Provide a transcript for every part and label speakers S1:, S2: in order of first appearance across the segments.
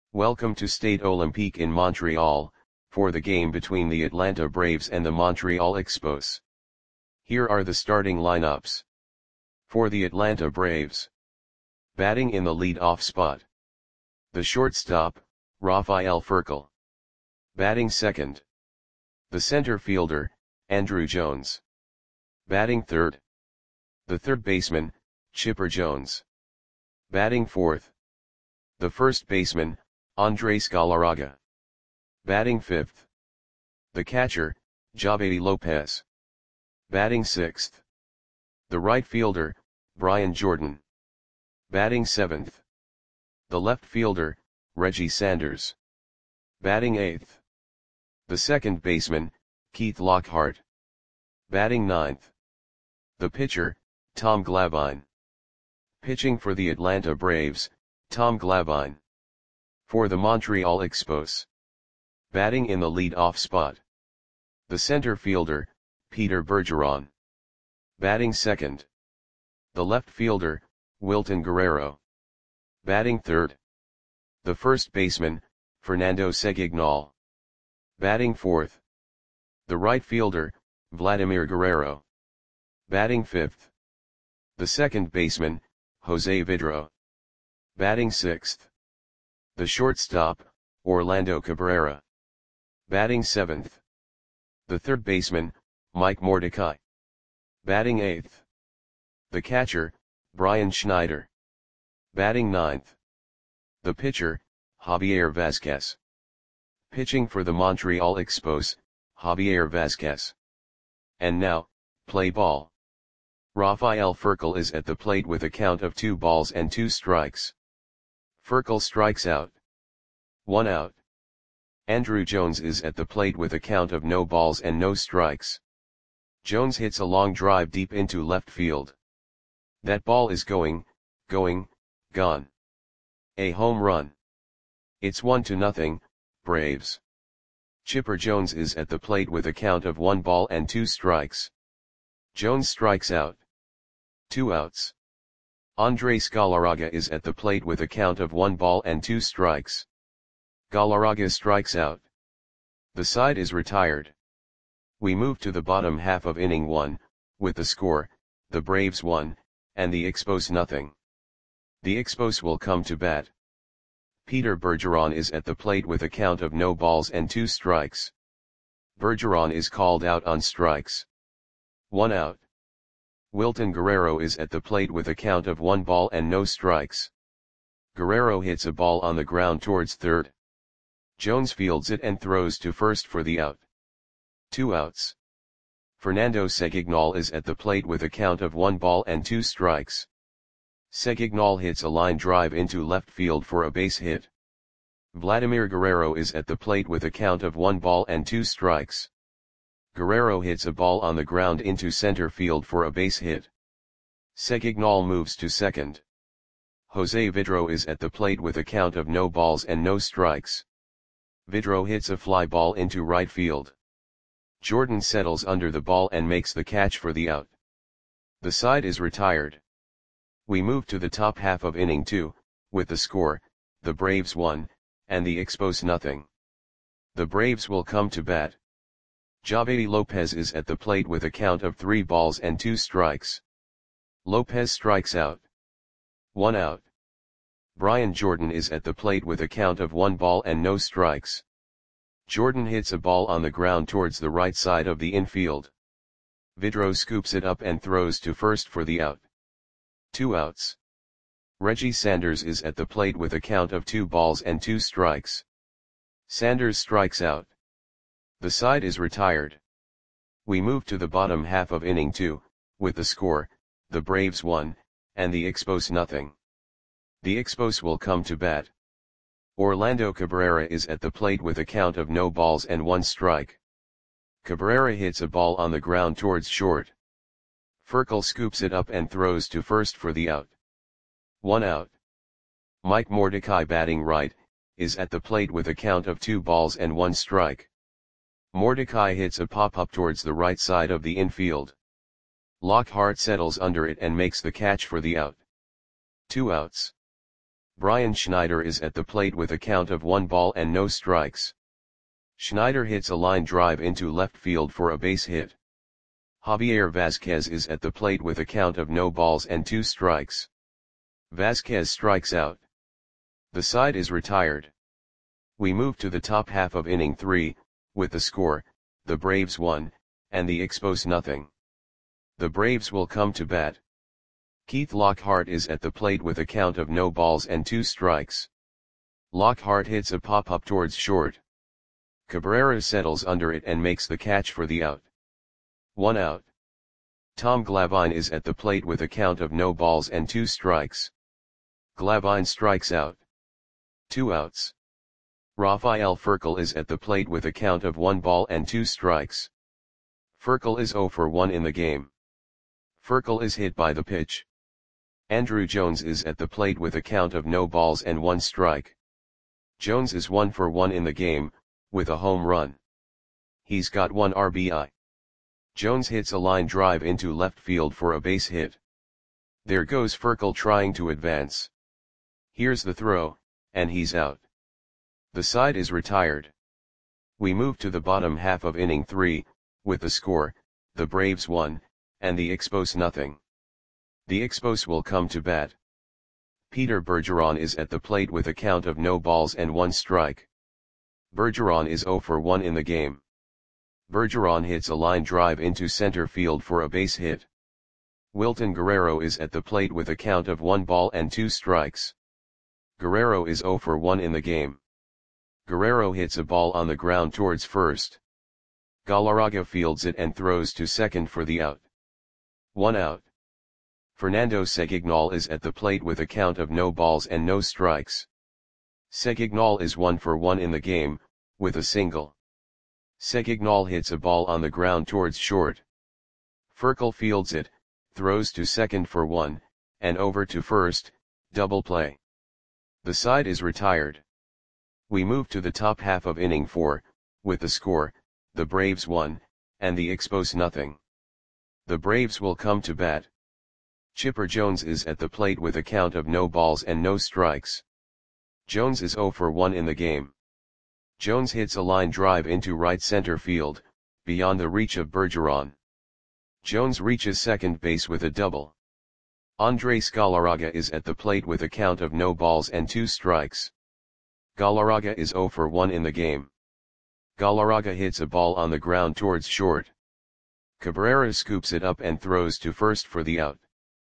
S1: Welcome to Stade Olympique in Montreal, for the game between the Atlanta Braves and the Montreal Expos. Here are the starting lineups. For the Atlanta Braves. Batting in the lead-off spot. The shortstop, Rafael Furcal. Batting second. The center fielder, Andruw Jones. Batting third. The third baseman, Chipper Jones. Batting fourth. The first baseman, Andres Galarraga. Batting fifth. The catcher, Javedi Lopez. Batting sixth. The right fielder, Brian Jordan. Batting seventh. The left fielder, Reggie Sanders. Batting eighth. The second baseman, Keith Lockhart. Batting ninth. The pitcher, Tom Glavine. Pitching for the Atlanta Braves, Tom Glavine. For the Montreal Expos. Batting in the lead-off spot. The center fielder, Peter Bergeron. Batting second. The left fielder, Wilton Guerrero. Batting third. The first baseman, Fernando Segignal. Batting fourth. The right fielder, Vladimir Guerrero. Batting fifth. The second baseman, Jose Vidro. Batting sixth. The shortstop, Orlando Cabrera. Batting seventh. The third baseman, Mike Mordecai. Batting eighth. The catcher, Brian Schneider. Batting ninth. The pitcher, Javier Vazquez. Pitching for the Montreal Expos, Javier Vazquez. And now, play ball. Rafael Furcal is at the plate with a count of 2 balls and 2 strikes. Furcal strikes out. 1 out. Andruw Jones is at the plate with a count of no balls and no strikes. Jones hits a long drive deep into left field. That ball is gone. A home run. It's 1-0, Braves. Chipper Jones is at the plate with a count of 1 ball and 2 strikes. Jones strikes out. 2 outs. Andres Galarraga is at the plate with a count of 1 ball and 2 strikes. Galarraga strikes out. The side is retired. We move to the bottom half of inning 1, with the score, the Braves 1, and the Expos 0. The Expos will come to bat. Peter Bergeron is at the plate with a count of no balls and 2 strikes. Bergeron is called out on strikes. 1 out. Wilton Guerrero is at the plate with a count of 1 ball and no strikes. Guerrero hits a ball on the ground towards third. Jones fields it and throws to first for the out. 2 outs. Fernando Segignal is at the plate with a count of 1 ball and 2 strikes. Segignal hits a line drive into left field for a base hit. Vladimir Guerrero is at the plate with a count of 1 ball and 2 strikes. Guerrero hits a ball on the ground into center field for a base hit. Segignal moves to second. Jose Vidro is at the plate with a count of no balls and no strikes. Vidro hits a fly ball into right field. Jordan settles under the ball and makes the catch for the out. The side is retired. We move to the top half of inning 2, with the score, the Braves 1, and the Expos 0. The Braves will come to bat. Javedi Lopez is at the plate with a count of 3 balls and 2 strikes. Lopez strikes out. 1 out. Brian Jordan is at the plate with a count of 1 ball and no strikes. Jordan hits a ball on the ground towards the right side of the infield. Vidro scoops it up and throws to first for the out. 2 outs. Reggie Sanders is at the plate with a count of 2 balls and 2 strikes. Sanders strikes out. The side is retired. We move to the bottom half of inning 2, with the score, the Braves 1, and the Expos 0. The Expos will come to bat. Orlando Cabrera is at the plate with a count of no balls and 1 strike. Cabrera hits a ball on the ground towards short. Furcal scoops it up and throws to first for the out. 1 out. Mike Mordecai, batting right, is at the plate with a count of 2 balls and 1 strike. Mordecai hits a pop-up towards the right side of the infield. Lockhart settles under it and makes the catch for the out. 2 outs. Brian Schneider is at the plate with a count of 1 ball and no strikes. Schneider hits a line drive into left field for a base hit. Javier Vazquez is at the plate with a count of no balls and 2 strikes. Vazquez strikes out. The side is retired. We move to the top half of inning 3, with the score, the Braves 1, and the Expos nothing. The Braves will come to bat. Keith Lockhart is at the plate with a count of no balls and 2 strikes. Lockhart hits a pop-up towards short. Cabrera settles under it and makes the catch for the out. 1 out. Tom Glavine is at the plate with a count of no balls and 2 strikes. Glavine strikes out. 2 outs. Rafael Furcal is at the plate with a count of 1 ball and 2 strikes. Furcal is 0 for 1 in the game. Furcal is hit by the pitch. Andruw Jones is at the plate with a count of no balls and 1 strike. Jones is 1 for 1 in the game, with a home run. He's got 1 RBI. Jones hits a line drive into left field for a base hit. There goes Furcal trying to advance. Here's the throw, and he's out. The side is retired. We move to the bottom half of inning 3, with the score, the Braves 1, and the Expos nothing. The Expos will come to bat. Peter Bergeron is at the plate with a count of no balls and 1 strike. Bergeron is 0 for 1 in the game. Bergeron hits a line drive into center field for a base hit. Wilton Guerrero is at the plate with a count of 1 ball and 2 strikes. Guerrero is 0 for 1 in the game. Guerrero hits a ball on the ground towards first. Galarraga fields it and throws to second for the out. 1 out. Fernando Segignal is at the plate with a count of no balls and no strikes. Segignal is 1 for 1 in the game, with a single. Segignal hits a ball on the ground towards short. Furcal fields it, throws to second for 1, and over to first, double play. The side is retired. We move to the top half of inning 4, with the score, the Braves 1, and the Expos nothing. The Braves will come to bat. Chipper Jones is at the plate with a count of no balls and no strikes. Jones is 0 for 1 in the game. Jones hits a line drive into right center field, beyond the reach of Bergeron. Jones reaches second base with a double. Andres Galarraga is at the plate with a count of no balls and 2 strikes. Galarraga is 0 for 1 in the game. Galarraga hits a ball on the ground towards short. Cabrera scoops it up and throws to first for the out.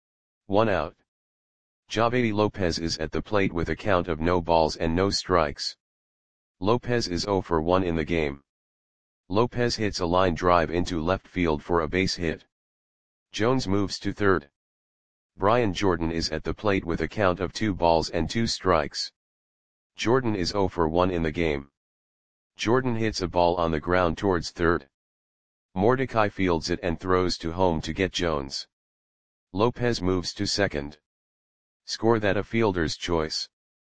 S1: 1 out. Javedi Lopez is at the plate with a count of no balls and no strikes. Lopez is 0 for 1 in the game. Lopez hits a line drive into left field for a base hit. Jones moves to third. Brian Jordan is at the plate with a count of 2 balls and 2 strikes. Jordan is 0 for 1 in the game. Jordan hits a ball on the ground towards third. Mordecai fields it and throws to home to get Jones. Lopez moves to second. Score that a fielder's choice.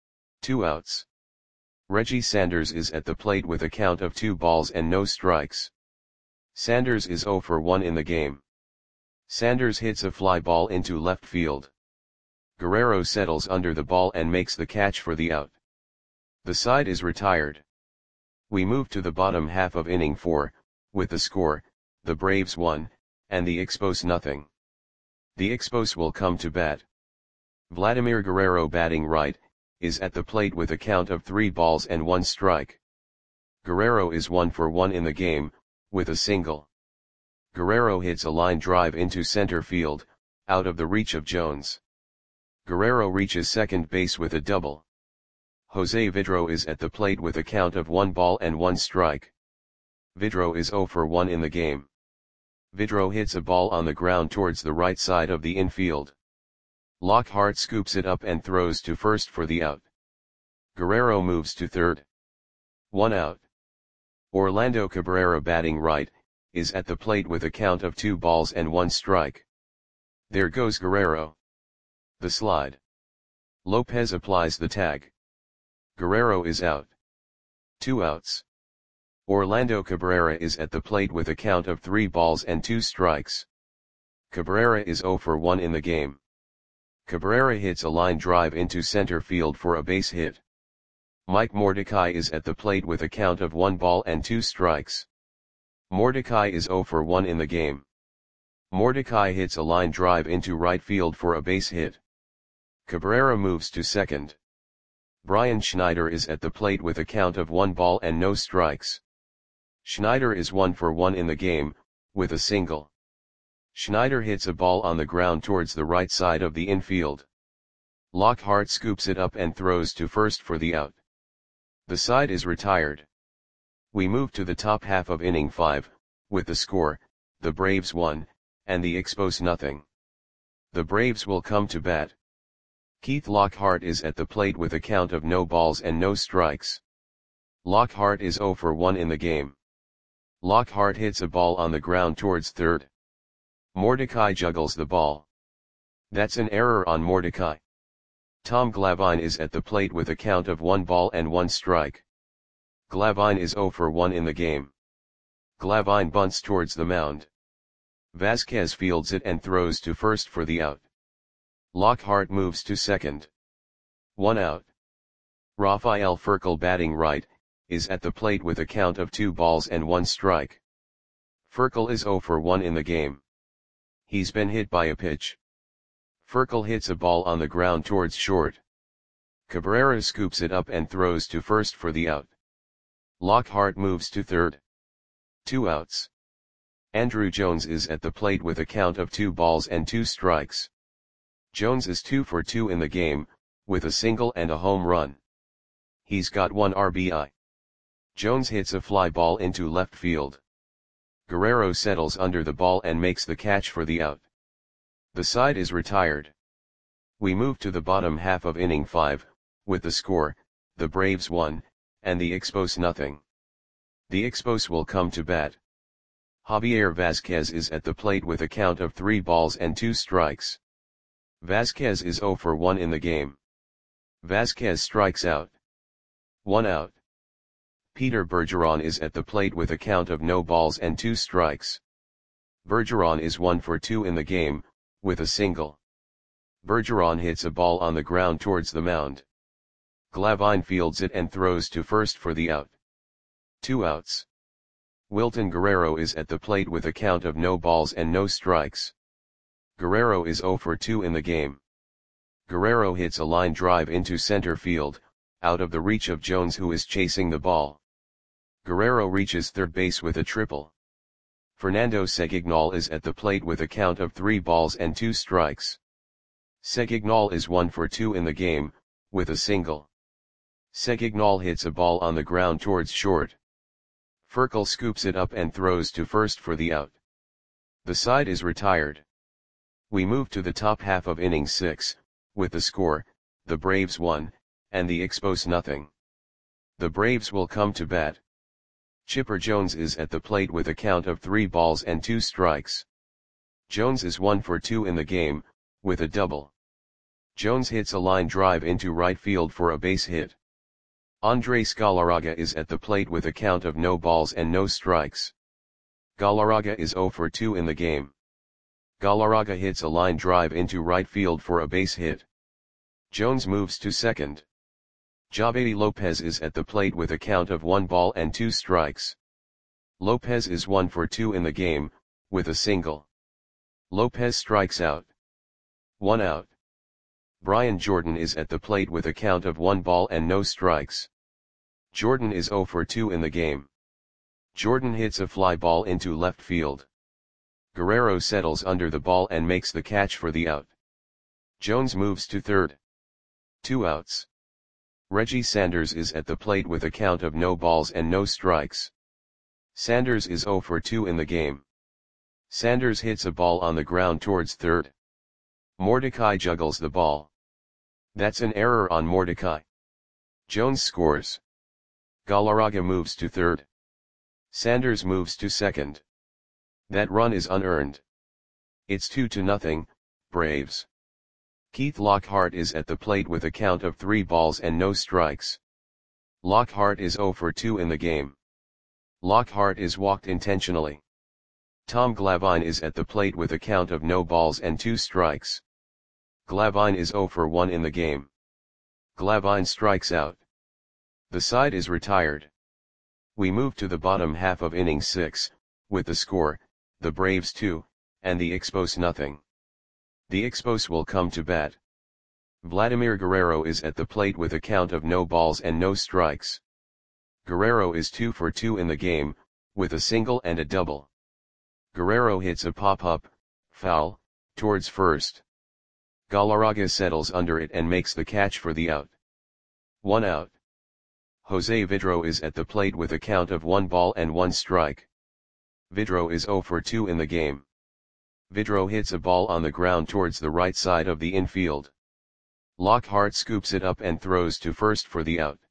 S1: 2 outs. Reggie Sanders is at the plate with a count of 2 balls and no strikes. Sanders is 0 for 1 in the game. Sanders hits a fly ball into left field. Guerrero settles under the ball and makes the catch for the out. The side is retired. We move to the bottom half of inning 4, with the score, the Braves 1, and the Expos nothing. The Expos will come to bat. Vladimir Guerrero batting right, is at the plate with a count of 3 balls and 1 strike. Guerrero is 1 for 1 in the game, with a single. Guerrero hits a line drive into center field, out of the reach of Jones. Guerrero reaches second base with a double. Jose Vidro is at the plate with a count of 1 ball and 1 strike. Vidro is 0 for 1 in the game. Vidro hits a ball on the ground towards the right side of the infield. Lockhart scoops it up and throws to first for the out. Guerrero moves to third. 1 out. Orlando Cabrera batting right, is at the plate with a count of 2 balls and 1 strike. There goes Guerrero. The slide. Lopez applies the tag. Guerrero is out. 2 outs. Orlando Cabrera is at the plate with a count of 3 balls and 2 strikes. Cabrera is 0 for 1 in the game. Cabrera hits a line drive into center field for a base hit. Mike Mordecai is at the plate with a count of 1 ball and 2 strikes. Mordecai is 0 for 1 in the game. Mordecai hits a line drive into right field for a base hit. Cabrera moves to second. Brian Schneider is at the plate with a count of 1 ball and no strikes. Schneider is 1 for 1 in the game, with a single. Schneider hits a ball on the ground towards the right side of the infield. Lockhart scoops it up and throws to first for the out. The side is retired. We move to the top half of inning 5, with the score, the Braves 1, and the Expos nothing. The Braves will come to bat. Keith Lockhart is at the plate with a count of no balls and no strikes. Lockhart is 0 for 1 in the game. Lockhart hits a ball on the ground towards third. Mordecai juggles the ball. That's an error on Mordecai. Tom Glavine is at the plate with a count of 1 ball and 1 strike. Glavine is 0 for 1 in the game. Glavine bunts towards the mound. Vasquez fields it and throws to first for the out. Lockhart moves to second. 1 out. Rafael Furcal, batting right, is at the plate with a count of 2 balls and 1 strike. Furcal is 0 for 1 in the game. He's been hit by a pitch. Furcal hits a ball on the ground towards short. Cabrera scoops it up and throws to first for the out. Lockhart moves to third. 2 outs. Andrew Jones is at the plate with a count of 2 balls and 2 strikes. Jones is 2 for 2 in the game, with a single and a home run. He's got 1 RBI. Jones hits a fly ball into left field. Guerrero settles under the ball and makes the catch for the out. The side is retired. We move to the bottom half of inning 5, with the score, the Braves 1, and the Expos nothing. The Expos will come to bat. Javier Vasquez is at the plate with a count of 3 balls and 2 strikes. Vasquez is 0 for 1 in the game. Vasquez strikes out. 1 out. Peter Bergeron is at the plate with a count of no balls and 2 strikes. Bergeron is 1 for 2 in the game, with a single. Bergeron hits a ball on the ground towards the mound. Glavine fields it and throws to first for the out. 2 outs. Wilton Guerrero is at the plate with a count of no balls and no strikes. Guerrero is 0 for 2 in the game. Guerrero hits a line drive into center field, out of the reach of Jones, who is chasing the ball. Guerrero reaches third base with a triple. Fernando Segignal is at the plate with a count of 3 balls and 2 strikes. Segignal is 1 for 2 in the game, with a single. Segignal hits a ball on the ground towards short. Furcal scoops it up and throws to first for the out. The side is retired. We move to the top half of inning 6, with the score, the Braves 1, and the Expos nothing. The Braves will come to bat. Chipper Jones is at the plate with a count of 3 balls and 2 strikes. Jones is 1 for 2 in the game, with a double. Jones hits a line drive into right field for a base hit. Andres Galarraga is at the plate with a count of no balls and no strikes. Galarraga is 0 for 2 in the game. Galarraga hits a line drive into right field for a base hit. Jones moves to second. Javedi Lopez is at the plate with a count of 1 ball and 2 strikes. Lopez is 1 for 2 in the game, with a single. Lopez strikes out. 1 out. Brian Jordan is at the plate with a count of 1 ball and no strikes. Jordan is 0 for 2 in the game. Jordan hits a fly ball into left field. Guerrero settles under the ball and makes the catch for the out. Jones moves to third. 2 outs. Reggie Sanders is at the plate with a count of no balls and no strikes. Sanders is 0 for 2 in the game. Sanders hits a ball on the ground towards third. Mordecai juggles the ball. That's an error on Mordecai. Jones scores. Galarraga moves to third. Sanders moves to second. That run is unearned. It's 2-0, Braves. Keith Lockhart is at the plate with a count of 3 balls and no strikes. Lockhart is 0 for 2 in the game. Lockhart is walked intentionally. Tom Glavine is at the plate with a count of no balls and 2 strikes. Glavine is 0 for 1 in the game. Glavine strikes out. The side is retired. We move to the bottom half of inning 6, with the score, the Braves 2, and the Expos nothing. The Expos will come to bat. Vladimir Guerrero is at the plate with a count of no balls and no strikes. Guerrero is 2 for 2 in the game, with a single and a double. Guerrero hits a pop-up, foul, towards first. Galarraga settles under it and makes the catch for the out. 1 out. Jose Vidro is at the plate with a count of 1 ball and 1 strike. Vidro is 0 for 2 in the game. Vidro hits a ball on the ground towards the right side of the infield. Lockhart scoops it up and throws to first for the out.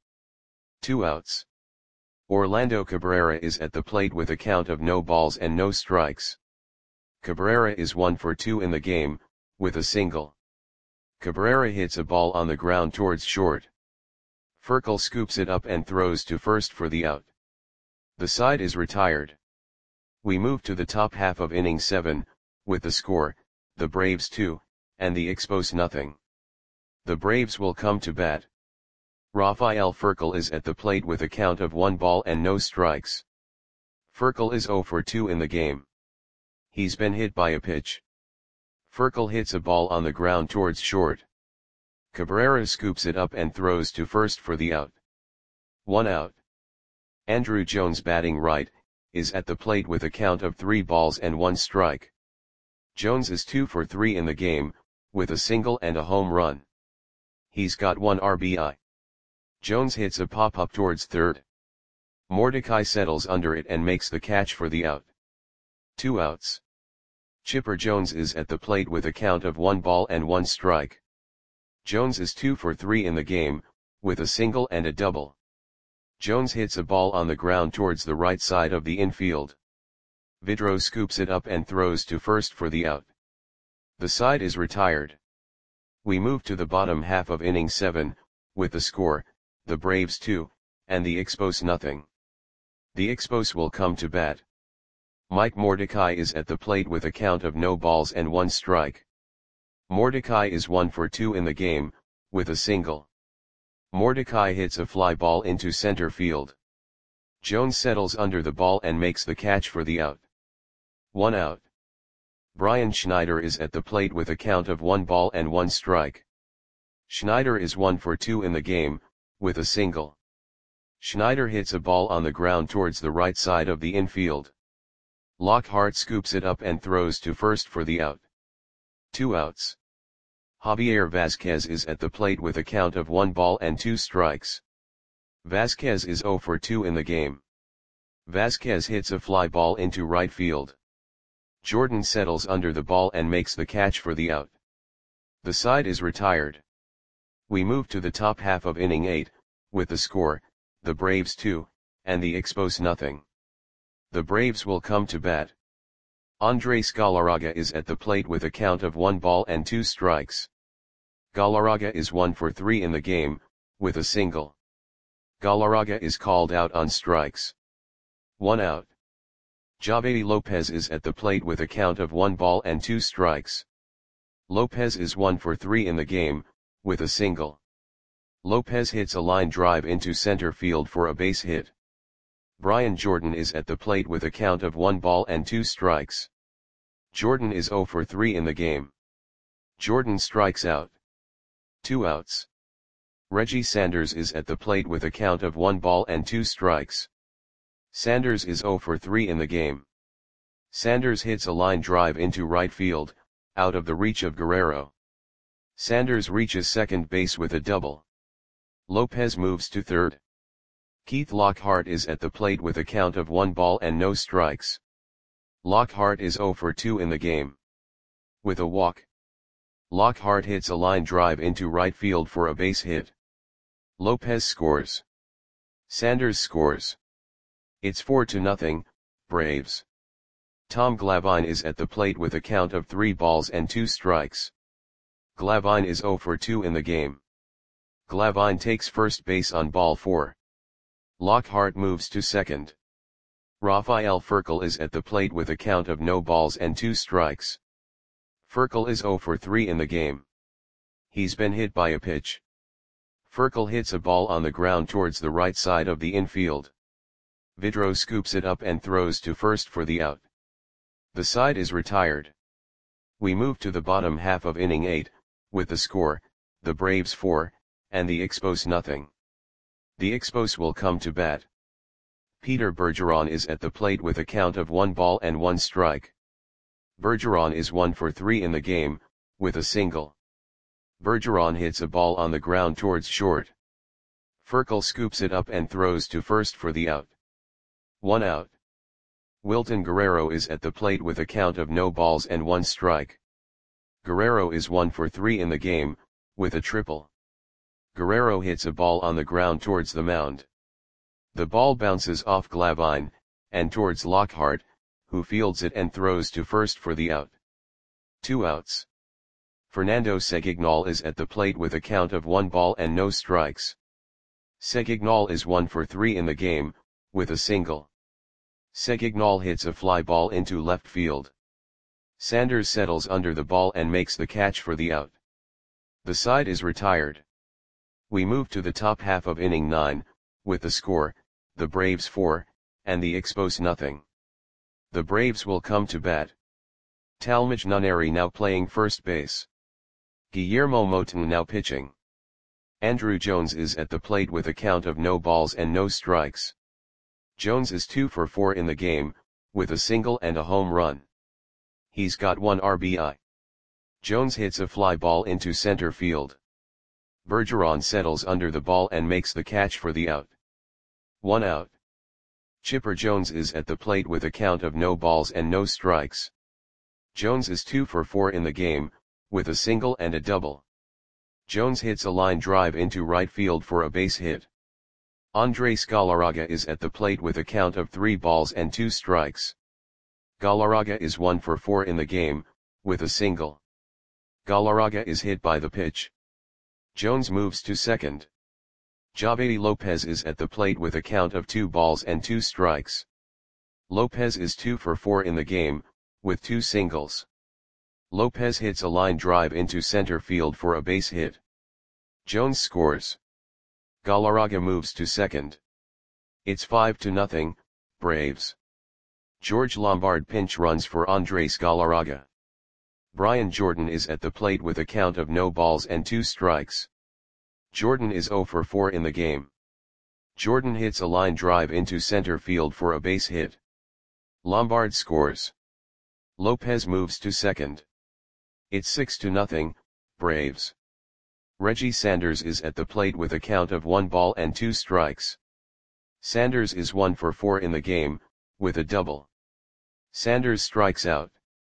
S1: 2 outs. Orlando Cabrera is at the plate with a count of no balls and no strikes. Cabrera is 1 for 2 in the game, with a single. Cabrera hits a ball on the ground towards short. Furcal scoops it up and throws to first for the out. The side is retired. We move to the top half of inning 7, with the score, the Braves 2, and the Expos nothing. The Braves will come to bat. Rafael Furcal is at the plate with a count of 1 ball and no strikes. Furcal is 0 for 2 in the game. He's been hit by a pitch. Furcal hits a ball on the ground towards short. Cabrera scoops it up and throws to first for the out. 1 out. Andruw Jones, batting right, is at the plate with a count of 3 balls and 1 strike. Jones is 2 for 3 in the game, with a single and a home run. He's got 1 RBI. Jones hits a pop-up towards third. Mordecai settles under it and makes the catch for the out. 2 outs. Chipper Jones is at the plate with a count of 1 ball and 1 strike. Jones is 2 for 3 in the game, with a single and a double. Jones hits a ball on the ground towards the right side of the infield. Vidro scoops it up and throws to first for the out. The side is retired. We move to the bottom half of inning 7, with the score, the Braves 2, and the Expos nothing. The Expos will come to bat. Mike Mordecai is at the plate with a count of no balls and 1 strike. Mordecai is 1 for 2 in the game, with a single. Mordecai hits a fly ball into center field. Jones settles under the ball and makes the catch for the out. 1 out. Brian Schneider is at the plate with a count of 1 ball and 1 strike. Schneider is 1 for 2 in the game, with a single. Schneider hits a ball on the ground towards the right side of the infield. Lockhart scoops it up and throws to first for the out. 2 outs. Javier Vazquez is at the plate with a count of 1 ball and 2 strikes. Vazquez is 0 for 2 in the game. Vazquez hits a fly ball into right field. Jordan settles under the ball and makes the catch for the out. The side is retired. We move to the top half of inning 8, with the score, the Braves 2, and the Expos nothing. The Braves will come to bat. Andres Galarraga is at the plate with a count of 1 ball and 2 strikes. Galarraga is 1 for 3 in the game, with a single. Galarraga is called out on strikes. 1 out. Javedi Lopez is at the plate with a count of 1 ball and 2 strikes. Lopez is 1 for 3 in the game, with a single. Lopez hits a line drive into center field for a base hit. Brian Jordan is at the plate with a count of 1 ball and 2 strikes. Jordan is 0 for 3 in the game. Jordan strikes out. 2 outs. Reggie Sanders is at the plate with a count of 1 ball and 2 strikes. Sanders is 0 for 3 in the game. Sanders hits a line drive into right field, out of the reach of Guerrero. Sanders reaches second base with a double. Lopez moves to third. Keith Lockhart is at the plate with a count of 1 ball and no strikes. Lockhart is 0 for 2 in the game. With a walk. Lockhart hits a line drive into right field for a base hit. Lopez scores. Sanders scores. It's 4-0, Braves. Tom Glavine is at the plate with a count of 3 balls and 2 strikes. Glavine is 0 for 2 in the game. Glavine takes first base on ball 4. Lockhart moves to second. Rafael Furcal is at the plate with a count of no balls and 2 strikes. Furcal is 0 for 3 in the game. He's been hit by a pitch. Furcal hits a ball on the ground towards the right side of the infield. Vidro scoops it up and throws to first for the out. The side is retired. We move to the bottom half of inning 8, with the score, the Braves 4, and the Expos nothing. The Expos will come to bat. Peter Bergeron is at the plate with a count of 1 ball and 1 strike. Bergeron is 1 for 3 in the game, with a single. Bergeron hits a ball on the ground towards short. Furcal scoops it up and throws to first for the out. 1 out. Wilton Guerrero is at the plate with a count of no balls and 1 strike. Guerrero is 1 for 3 in the game, with a triple. Guerrero hits a ball on the ground towards the mound. The ball bounces off Glavine, and towards Lockhart, who fields it and throws to first for the out. 2 outs. Fernando Segignal is at the plate with a count of 1 ball and no strikes. Segignal is 1 for 3 in the game, with a single. Segignal hits a fly ball into left field. Sanders settles under the ball and makes the catch for the out. The side is retired. We move to the top half of inning 9, with the score, the Braves 4, and the Expos nothing. The Braves will come to bat. Talmadge Nuneri now playing first base. Guillermo Moton now pitching. Andrew Jones is at the plate with a count of no balls and no strikes. Jones is 2 for 4 in the game, with a single and a home run. He's got 1 RBI. Jones hits a fly ball into center field. Bergeron settles under the ball and makes the catch for the out. 1 out. Chipper Jones is at the plate with a count of no balls and no strikes. Jones is 2 for 4 in the game, with a single and a double. Jones hits a line drive into right field for a base hit. Andres Galarraga is at the plate with a count of 3 balls and 2 strikes. Galarraga is 1 for 4 in the game, with a single. Galarraga is hit by the pitch. Jones moves to second. Javedi Lopez is at the plate with a count of 2 balls and 2 strikes. Lopez is 2 for 4 in the game, with 2 singles. Lopez hits a line drive into center field for a base hit. Jones scores. Galarraga moves to second. It's 5-0, Braves. George Lombard pinch runs for Andres Galarraga. Brian Jordan is at the plate with a count of no balls and 2 strikes. Jordan is 0 for 4 in the game. Jordan hits a line drive into center field for a base hit. Lombard scores. Lopez moves to second. It's 6-0, Braves. Reggie Sanders is at the plate with a count of 1 ball and 2 strikes. Sanders is 1 for 4 in the game, with a double. Sanders strikes out.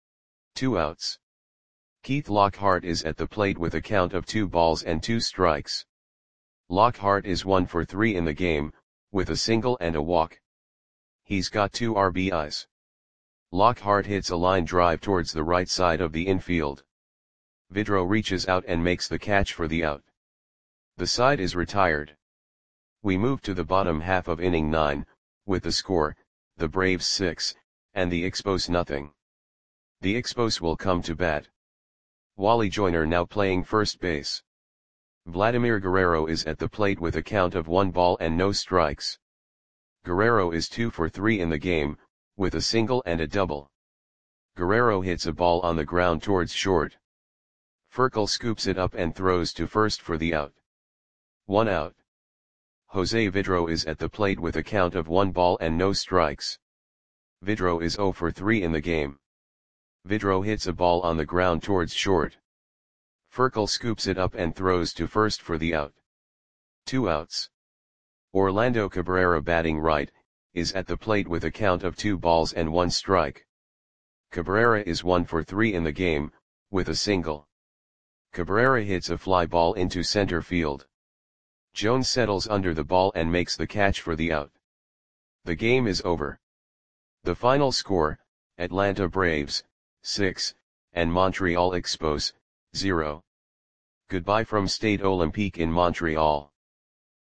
S1: 2 outs. Keith Lockhart is at the plate with a count of 2 balls and 2 strikes. Lockhart is 1 for 3 in the game, with a single and a walk. He's got 2 RBIs. Lockhart hits a line drive towards the right side of the infield. Vidro reaches out and makes the catch for the out. The side is retired. We move to the bottom half of inning 9, with the score, the Braves 6, and the Expos nothing. The Expos will come to bat. Wally Joyner now playing first base. Vladimir Guerrero is at the plate with a count of 1 ball and no strikes. Guerrero is 2 for 3 in the game, with a single and a double. Guerrero hits a ball on the ground towards short. Furcal scoops it up and throws to first for the out. 1 out. Jose Vidro is at the plate with a count of 1 ball and no strikes. Vidro is 0 for 3 in the game. Vidro hits a ball on the ground towards short. Furcal scoops it up and throws to first for the out. 2 outs. Orlando Cabrera batting right, is at the plate with a count of 2 balls and 1 strike. Cabrera is 1 for 3 in the game, with a single. Cabrera hits a fly ball into center field. Jones settles under the ball and makes the catch for the out. The game is over. The final score, Atlanta Braves, 6, and Montreal Expos, 0. Goodbye from Stade Olympique in Montreal.